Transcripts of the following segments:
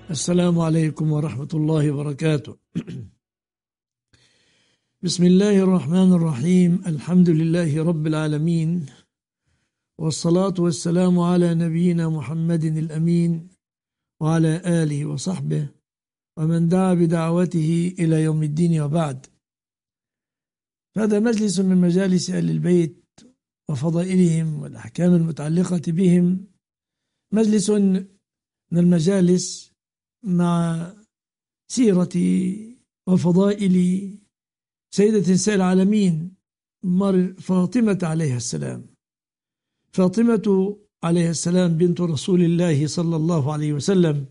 السلام عليكم ورحمة الله وبركاته. بسم الله الرحمن الرحيم. الحمد لله رب العالمين، والصلاة والسلام على نبينا محمد الأمين وعلى آله وصحبه ومن دعا بدعوته إلى يوم الدين، وبعد. هذا مجلس من مجالس أهل البيت وفضائلهم والأحكام المتعلقة بهم، مجلس من المجالس مع سيرة وفضائل سيدة نساء العالمين فاطمة عليها السلام. فاطمة عليها السلام بنت رسول الله صلى الله عليه وسلم،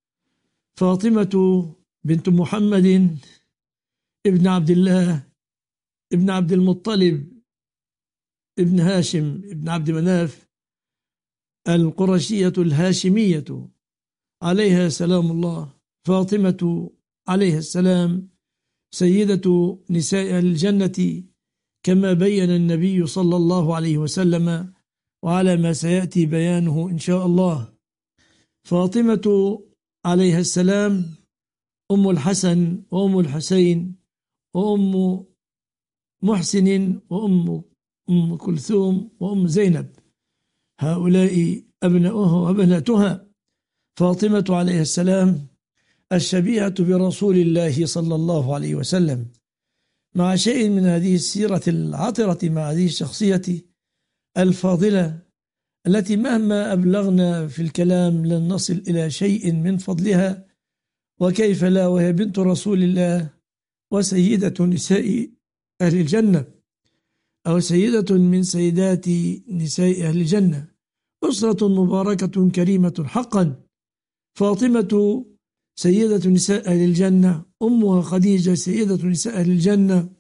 فاطمة بنت محمد ابن عبد الله ابن عبد المطلب ابن هاشم ابن عبد مناف القرشية الهاشمية عليها سلام الله. فاطمة عليها السلام سيدة نساء الجنة كما بين النبي صلى الله عليه وسلم، وعلى ما سيأتي بيانه إن شاء الله. فاطمة عليها السلام أم الحسن وأم الحسين وأم محسن وأم كلثوم وأم زينب، هؤلاء أبناؤها وبناتها. فاطمة عليها السلام الشبيهة برسول الله صلى الله عليه وسلم، مع شيء من هذه السيرة العطرة، مع هذه الشخصية الفاضلة التي مهما أبلغنا في الكلام لن نصل إلى شيء من فضلها، وكيف لا وهي بنت رسول الله وسيدة نساء أهل الجنة، أو سيدة من سيدات نساء أهل الجنة. أسرة مباركة كريمة حقا. فاطمة سيدة نساء أهل الجنة، أمها خديجة سيدة نساء أهل الجنة،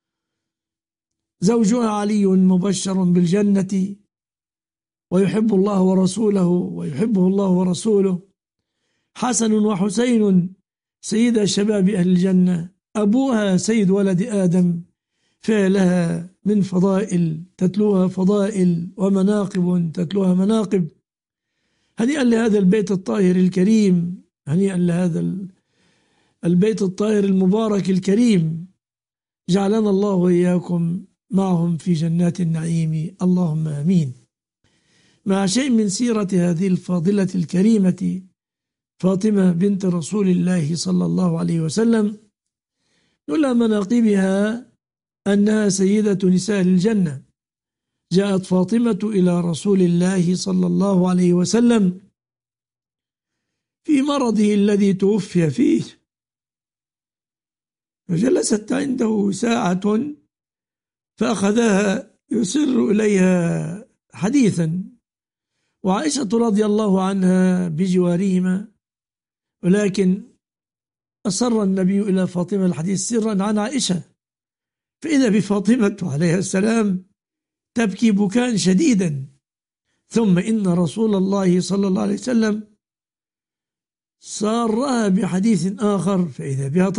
زوجها علي مبشر بالجنة ويحب الله ورسوله ويحبه الله ورسوله، حسن وحسين سيد شباب أهل الجنة، أبوها سيد ولد آدم، فلها من فضائل تتلوها فضائل ومناقب تتلوها مناقب. هنيئا لهذا البيت الطاهر الكريم، هنيئا لهذا البيت الطاهر المبارك الكريم، جعلنا الله وإياكم معهم في جنات النعيم، اللهم آمين. مع شيء من سيرة هذه الفاضلة الكريمة فاطمة بنت رسول الله صلى الله عليه وسلم، نولى مناقبها أنها سيدة نساء الجنة. جاءت فاطمة إلى رسول الله صلى الله عليه وسلم في مرضه الذي توفي فيه، فجلست عنده ساعة فأخذها يسر إليها حديثا، وعائشة رضي الله عنها بجوارهما، ولكن أسر النبي إلى فاطمة الحديث سرا عن عائشة، فإذا بفاطمة عليها السلام تبكي بكاء شديدا. ثم إن رسول الله صلى الله عليه وسلم سارها بحديث آخر، فإذا بها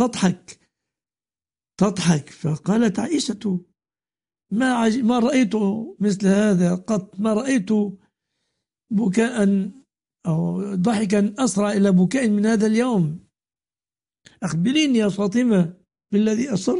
تضحك. فقالت عائشة ما رأيت مثل هذا قط، ما رأيت بكاء أو ضحكا أسرع إلى بكاء من هذا اليوم. أخبريني يا فاطمة بالذي أسر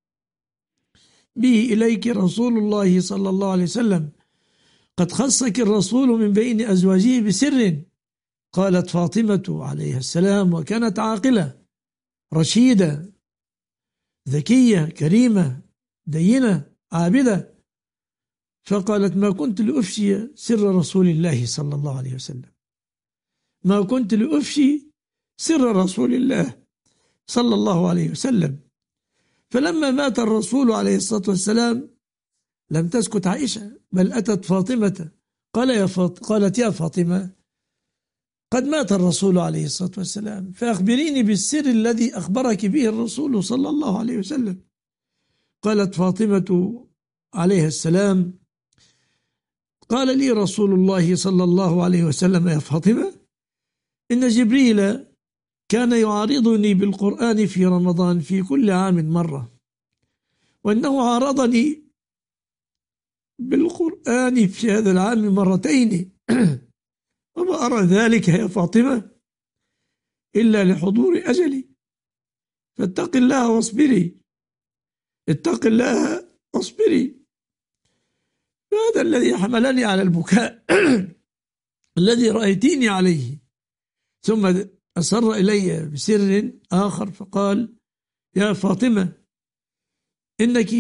به إليك رسول الله صلى الله عليه وسلم، قد خصك الرسول من بين أزواجه بسر. قالت فاطمة عليها السلام، وكانت عاقلة رشيدة ذكية كريمة دينة عابدة، فقالت ما كنت لأفشي سر رسول الله صلى الله عليه وسلم، ما كنت لأفشي سر رسول الله صلى الله عليه وسلم. فلما مات الرسول عليه الصلاة والسلام لم تسكت عائشة، بل أتت فاطمة قالت يا فاطمة قد مات الرسول عليه الصلاة والسلام، فأخبريني بالسر الذي أخبرك به الرسول صلى الله عليه وسلم. قالت فاطمة عليها السلام قال لي رسول الله صلى الله عليه وسلم يا فاطمة إن جبريل كان يعارضني بالقرآن في رمضان في كل عام مرة، وأنه عارضني بالقرآن في هذا العام مرتين، وما أرى ذلك يا فاطمة إلا لحضور أجلي، فاتق الله واصبري، اتق الله واصبري. هذا الذي حملني على البكاء الذي رأيتيني عليه. ثم أسر إلي بسر آخر فقال: يا فاطمة، إنك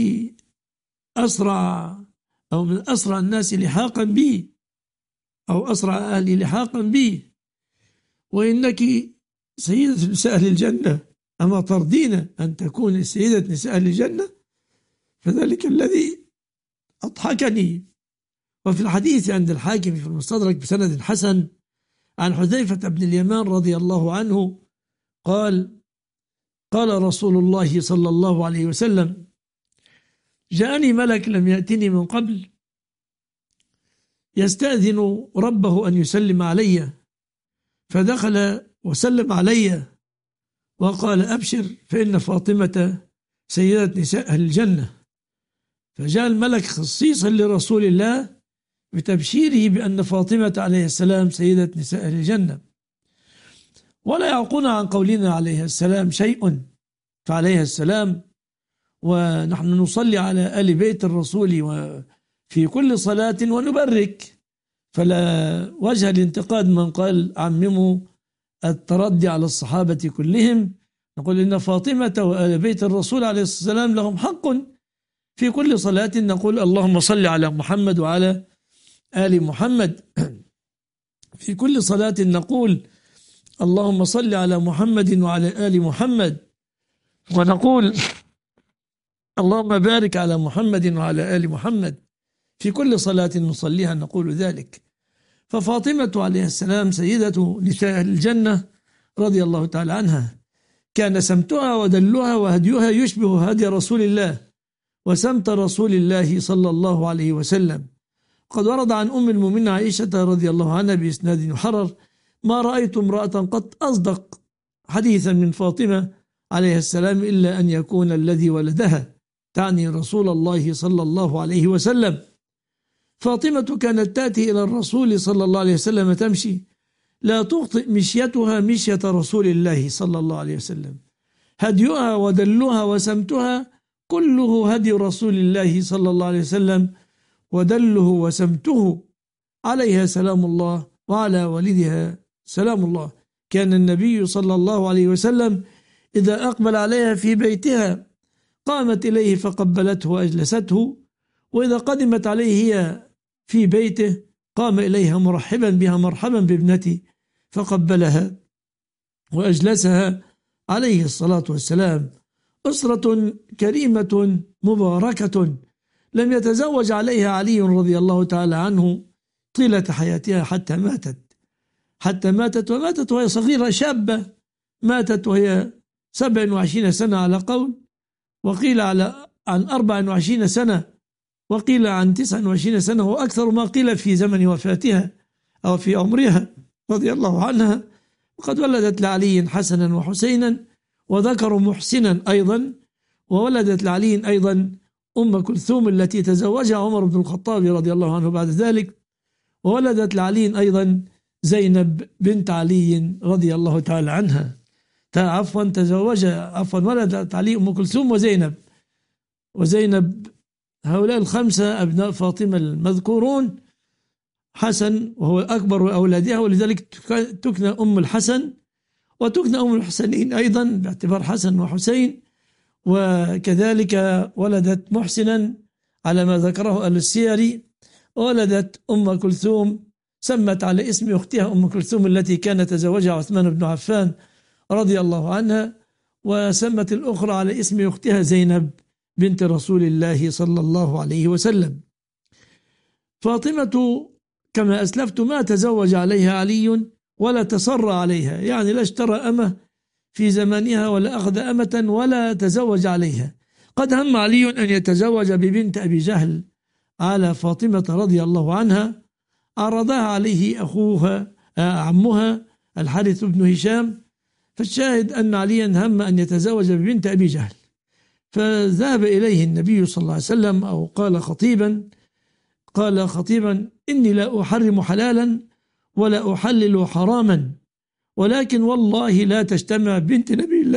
أسرع أو من أسرع الناس لحاقا بي، أو أسرع أهلي لحاقا بي، وإنك سيدة نساء أهل الجنة، أما ترضين أن تكون سيدة نساء أهل الجنة؟ فذلك الذي أضحكني. وفي الحديث عند الحاكم في المستدرك بسند حسن عن حذيفة بن اليمان رضي الله عنه قال: قال رسول الله صلى الله عليه وسلم: جاءني ملك لم يأتني من قبل يستأذن ربه أن يسلم علي، فدخل وسلم علي وقال: أبشر فإن فاطمة سيدة نساء أهل الجنة. فجاء الملك خصيصا لرسول الله بتبشيره بأن فاطمة عليه السلام سيدة نساء أهل الجنة. ولا يعقون عن قولنا عليه السلام شيء، فعليه السلام ونحن نصلي على آل بيت الرسول وفي كل صلاة ونبرك، فلا وجه لانتقاد من قال عمموا التردي على الصحابة كلهم. نقول إن فاطمة وآل بيت الرسول عليه السلام لهم حق في كل صلاة، نقول اللهم صل على محمد وعلى آل محمد. في كل صلاة نقول اللهم صل على محمد وعلى آل محمد، ونقول اللهم بارك على محمد وعلى آل محمد. في كل صلاة نصليها نقول ذلك. ففاطمة عليه السلام سيدة نساء الجنة رضي الله تعالى عنها، كان سمتها ودلها وهديها يشبه هدي رسول الله وسمت رسول الله صلى الله عليه وسلم. قد ورد عن أم المؤمنين عائشة رضي الله عنها بإسناد يحرر: ما رأيت امرأة قد أصدق حديثا من فاطمة عليه السلام إلا أن يكون الذي ولدها، تعني رسول الله صلى الله عليه وسلم. فاطمة كانت تأتي إلى الرسول صلى الله عليه وسلم تمشي، لا تخطئ مشيتها مشية رسول الله صلى الله عليه وسلم. هديها ودلها وسمتها كله هدي رسول الله صلى الله عليه وسلم، ودله وسمته عليها سلام الله وعلى والدها سلام الله. كان النبي صلى الله عليه وسلم إذا أقبل عليها في بيتها قامت إليه فقبلته وأجلسته، وإذا قدمت عليه هي في بيته قام إليها مرحبا بها: مرحبا بابنتي، فقبلها وأجلسها عليه الصلاة والسلام. أسرة كريمة مباركة لم يتزوج عليها علي رضي الله تعالى عنه طيلة حياتها حتى ماتت وماتت وهي صغيرة شابة، ماتت وهي 27 سنة على قول، وقيل عن 24 سنة، وقيل عن 29 سنة، وأكثر ما قيل في زمن وفاتها أو في عمرها رضي الله عنها. وقد ولدت لعلي حسنا وحسينا وذكر محسنا أيضا، وولدت لعلي أيضا أم كلثوم التي تزوجها عمر بن الخطاب رضي الله عنه بعد ذلك، وولدت لعلي أيضا زينب بنت علي رضي الله تعالى عنها. ولدت علي أم كلثوم وزينب هؤلاء الخمسة أبناء فاطمة المذكورون. حسن وهو أكبر أولادها، ولذلك تكنى أم الحسن وتكنى أم الحسنين أيضا باعتبار حسن وحسين. وكذلك ولدت محسنا على ما ذكره أهل السير، ولدت أم كلثوم سمت على اسم أختها أم كلثوم التي كان تزوجها عثمان بن عفان رضي الله عنها، وسمت الأخرى على اسم أختها زينب بنت رسول الله صلى الله عليه وسلم. فاطمة كما أسلفت ما تزوج عليها علي ولا تصر عليها، يعني لا اشترى أمه في زمانها ولا أخذ أمة ولا تزوج عليها. قد هم علي أن يتزوج ببنت أبي جهل على فاطمة رضي الله عنها، عرضها عليه عمها الحارث بن هشام، فالشاهد أن عليا هم أن يتزوج ببنت أبي جهل، فذهب إليه النبي صلى الله عليه وسلم أو قال خطيبا: إني لا أحرم حلالا ولا أحلل حراما، ولكن والله لا تجتمع بنت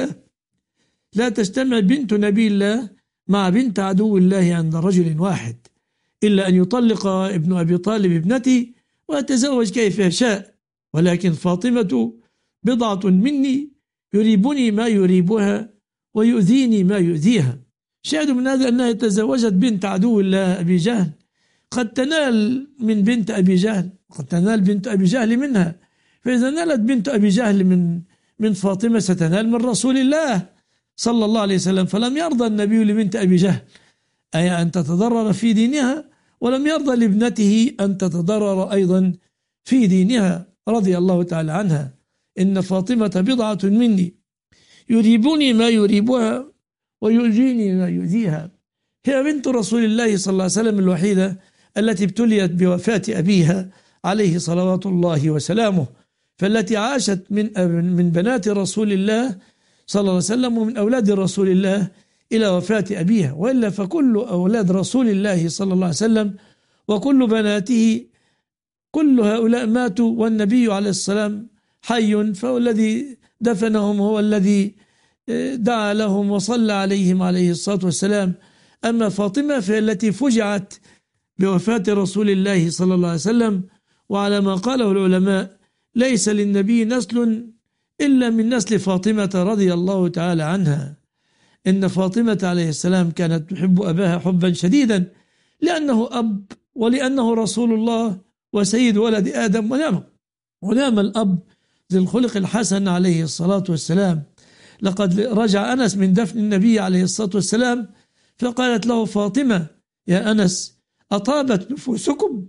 نبي الله مع بنت عدو الله عند رجل واحد، إلا أن يطلق ابن أبي طالب ابنتي وأتزوج كيف يشاء، ولكن فاطمة بضعة مني يريبني ما يريبها ويؤذيني ما يؤذيها. شاهد من هذا أنها تزوجت بنت عدو الله أبي جهل، قد تنال من بنت أبي جهل، قد تنال بنت أبي جهل منها، فإذا نالت بنت أبي جهل من فاطمة ستنال من رسول الله صلى الله عليه وسلم. فلم يرضى النبي لبنت أبي جهل أي أن تتضرر في دينها، ولم يرضى لابنته أن تتضرر أيضا في دينها رضي الله تعالى عنها. إن فاطمة بضعة مني يريبني ما يريبها ويؤذيني ما يؤذيها. هي بنت رسول الله صلى الله عليه وسلم الوحيدة التي ابتليت بوفاة أبيها عليه صلوات الله وسلامه، فالتي عاشت من بنات رسول الله صلى الله عليه وسلم ومن أولاد رسول الله إلى وفاة أبيها، وإلا فكل أولاد رسول الله صلى الله عليه وسلم وكل بناته كل هؤلاء ماتوا والنبي عليه السلام حي، فهو الذي دفنهم، هو الذي دعا لهم وصلى عليهم عليه الصلاة والسلام. أما فاطمة فهي التي فجعت بوفاة رسول الله صلى الله عليه وسلم، وعلى ما قاله العلماء ليس للنبي نسل إلا من نسل فاطمة رضي الله تعالى عنها. إن فاطمة عليه السلام كانت تحب أباها حبا شديدا لأنه أب ولأنه رسول الله وسيد ولد آدم، ونعم الأب ذي الخلق الحسن عليه الصلاة والسلام. لقد رجع أنس من دفن النبي عليه الصلاة والسلام فقالت له فاطمة: يا أنس، أطابت نفوسكم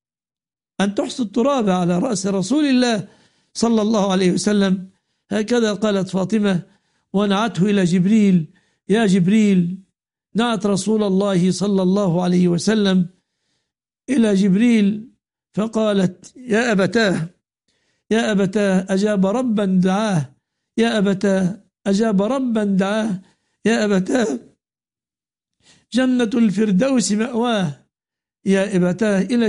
أن تحصوا التراب على رأس رسول الله صلى الله عليه وسلم. هكذا قالت فاطمة ونعته إلى جبريل: يا جبريل، نعت رسول الله صلى الله عليه وسلم إلى جبريل، فقالت: يا أبتاه أجاب ربا دعاه، يا أبتاه أجاب ربا دعاه، يا أبتاه جنة الفردوس مأواه، يا أبتاه إلى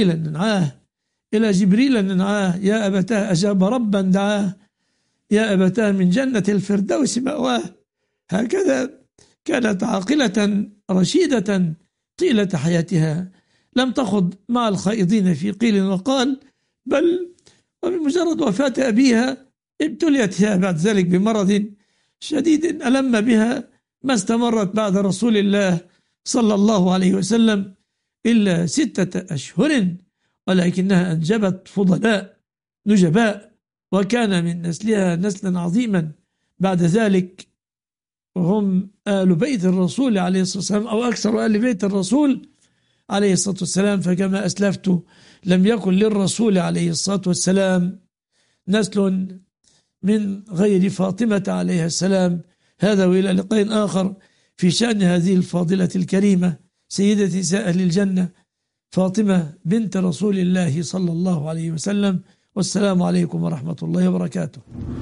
جبريل ننعاه، يا أبتاه أجاب ربا دعاه، يا أبتاه من جنة الفردوس مأواه. هكذا كانت عاقلة رشيدة طيلة حياتها، لم تخض مع الخائضين في قيل وقال، بل وبمجرد وفاة أبيها ابتليت هي بعد ذلك بمرض شديد ألم بها ما استمرت بعد رسول الله صلى الله عليه وسلم إلا 6 أشهر، ولكنها أنجبت فضلاء نجباء، وكان من نسلها نسلا عظيما بعد ذلك، وهم آل بيت الرسول عليه الصلاة والسلام أو أكثر آل بيت الرسول عليه الصلاة والسلام. فكما أسلفت لم يكن للرسول عليه الصلاة والسلام نسل من غير فاطمة عليه السلام. هذا وإلى لقاء آخر في شأن هذه الفاضلة الكريمة سيدة نساء أهل الجنة فاطمة بنت رسول الله صلى الله عليه وسلم. والسلام عليكم ورحمة الله وبركاته.